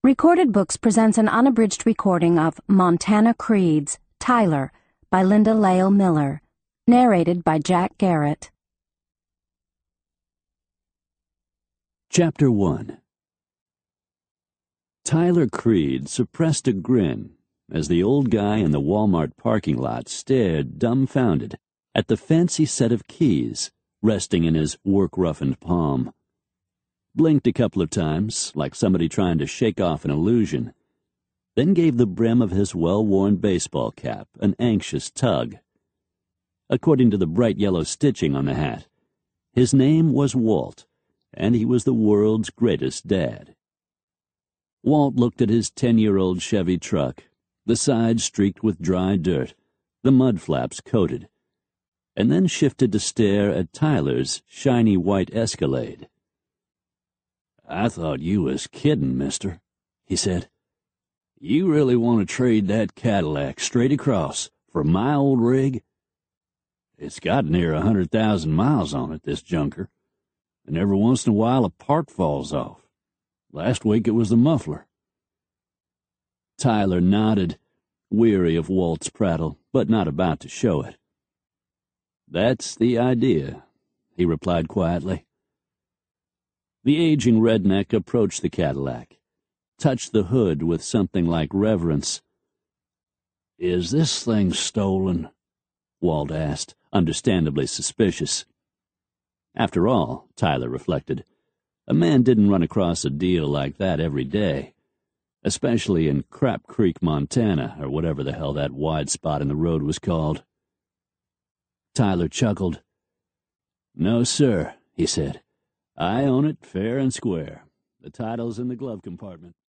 Recorded Books presents an unabridged recording of Montana Creeds, Tyler, by Linda Lael Miller, narrated by Jack Garrett. Chapter 1. Tyler Creed suppressed a grin as the old guy in the Walmart parking lot stared dumbfounded at the fancy set of keys resting in his work-roughened palm. Blinked a couple of times, like somebody trying to shake off an illusion, then gave the brim of his well-worn baseball cap an anxious tug. According to the bright yellow stitching on the hat, his name was Walt, and he was the world's greatest dad. Walt looked at his 10-year-old Chevy truck, the sides streaked with dry dirt, the mud flaps coated, and then shifted to stare at Tyler's shiny white Escalade. "I thought you was kiddin', mister," he said. "You really want to trade that Cadillac straight across for my old rig? It's got near 100,000 miles on it, this junker, and every once in a while a part falls off. Last week it was the muffler." Tyler nodded, weary of Walt's prattle, but not about to show it. "That's the idea," he replied quietly. The aging redneck approached the Cadillac, touched the hood with something like reverence. "Is this thing stolen?" Walt asked, understandably suspicious. After all, Tyler reflected, a man didn't run across a deal like that every day, especially in Crap Creek, Montana, or whatever the hell that wide spot in the road was called. Tyler chuckled. "No, sir," he said. "I own it fair and square. The title's in the glove compartment."